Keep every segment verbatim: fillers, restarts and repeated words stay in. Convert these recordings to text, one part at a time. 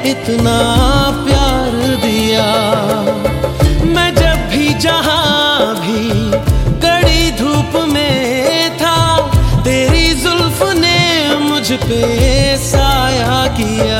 इतना प्यार दिया। मैं जब भी जहां भी कड़ी धूप में था, तेरी जुल्फ ने मुझ पे साया किया।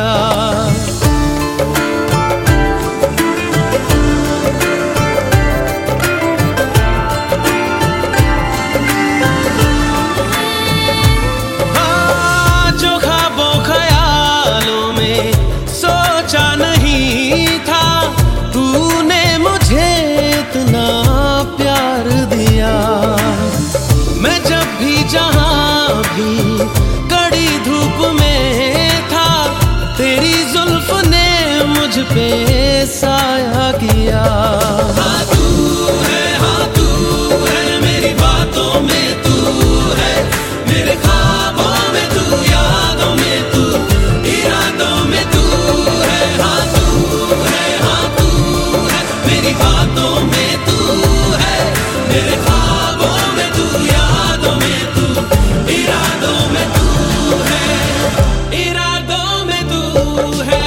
कड़ी धूप में था, तेरी जुल्फ ने मुझ पे साया किया। हाँ तू है, हाँ तू है, मेरी बातों में तू है, मेरे ख्वाबों में तू, यादों में तू, इरादों में तू है। हाँ तू है, हाँ तू है, मेरी बातों में तू है, मेरे ख्वाबों में तू, यादों में तू, इरादों में तू है, इरादों में तू है।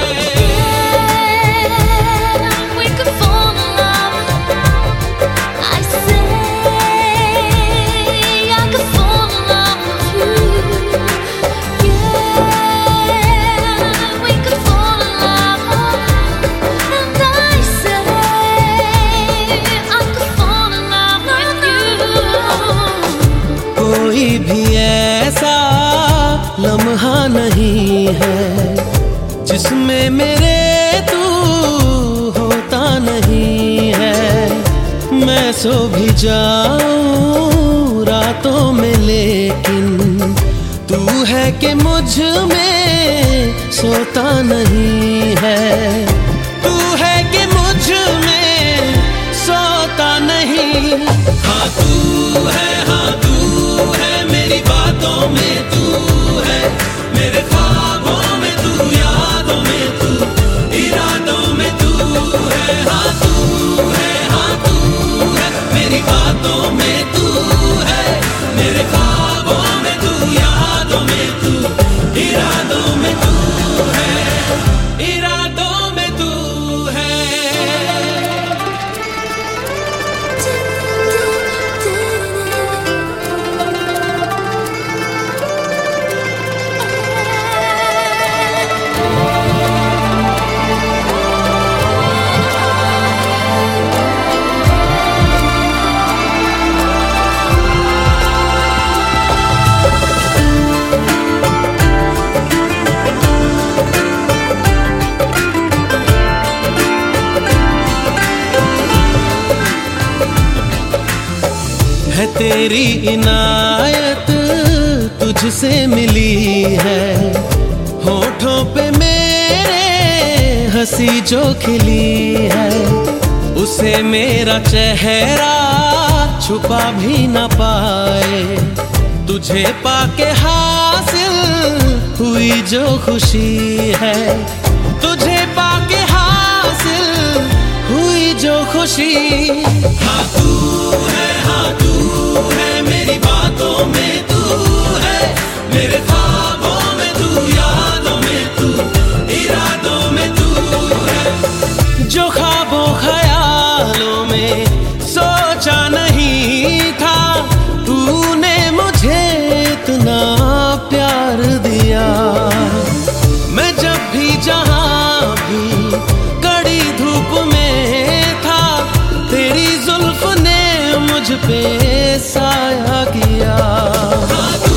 We could fall in love. I say I could fall in love with you. Yeah, we could fall in love. And I say I could fall in love with you. कोई भी ऐसा लम्हा नहीं है जिसमें मेरे तू होता नहीं है। मैं सो भी जाऊं रातों में, लेकिन तू है कि मुझ में सोता नहीं है। तू है कि मुझ में सोता नहीं। हाँ तू है, हाँ तू है, मेरी बातों में तू है, मेरे ख्वाबों में तू, यादों में तू, इरादों में तू है। हाँ तू है, हाँ तू है, मेरी बातों में तू है, मेरे ख्वाबों में तू, यादों में तू, इरादों में तू है, इरादों में तू है। है तेरी इनायत तुझसे मिली है, होठों पे मेरे हंसी जो खिली है, उसे मेरा चेहरा छुपा भी न पाए। तुझे पाके हासिल हुई जो खुशी है, तुझे पाके हासिल हुई जो खुशी। हाँ तू है, हाँ तू है, मेरी बातों में तू है, मेरे ख्वाबों में तू, यादों में तू, इरादों में तू है। जो ख्वाबों ख्यालों में सोचा नहीं था, तूने मुझे इतना प्यार दिया। मैं जब भी जहां भी कड़ी धूप में था, तेरी जुल्फ ने मुझ पे साया किया।